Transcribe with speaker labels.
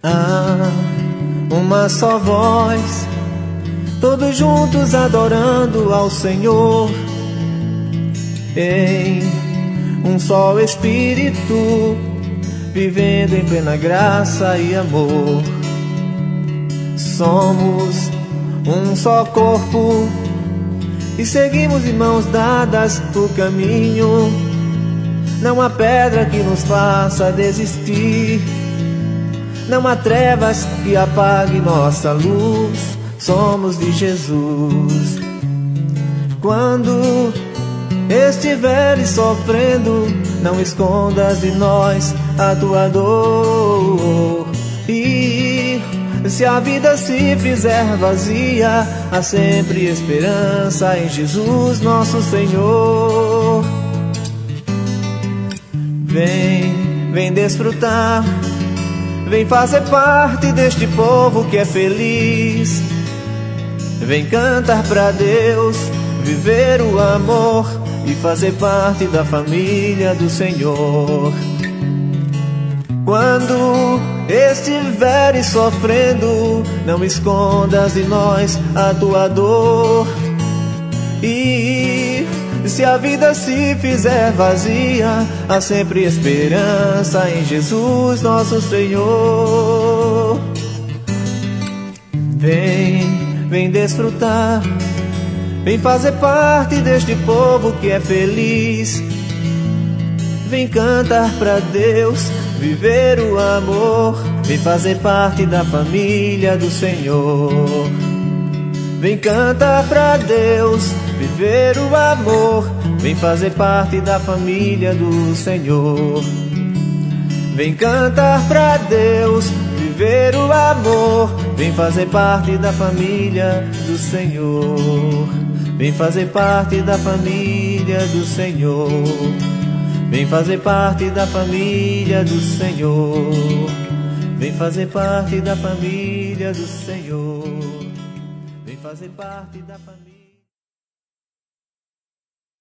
Speaker 1: Há uma só voz, todos juntos adorando ao Senhor, em um só Espírito, vivendo em plena graça e amor. Somos um só corpo e seguimos de mãos dadas o caminho. Não há pedra que nos faça desistir, não há trevas que apague nossa luz. Somos de Jesus. Quando estiveres sofrendo, não escondas de nós a tua dor. E se a vida se fizer vazia, há sempre esperança em Jesus nosso Senhor. Vem desfrutar, vem fazer parte deste povo que é feliz. Vem cantar pra Deus, viver o amor e fazer parte da família do Senhor. Quando estiveres sofrendo, não escondas de nós a tua dor. E se a vida se fizer vazia, há sempre esperança em Jesus nosso Senhor. Vem desfrutar, vem fazer parte deste povo que é feliz. Vem cantar pra Deus, viver o amor, vem fazer parte da família do Senhor. Vem cantar pra Deus, viver o amor, vem fazer parte da família do Senhor. Vem cantar pra Deus, viver o amor, vem fazer parte da família do Senhor. Vem fazer parte da família do Senhor. Vem fazer parte da família do Senhor. Vem fazer parte da família do Senhor. Vem fazer parte da família.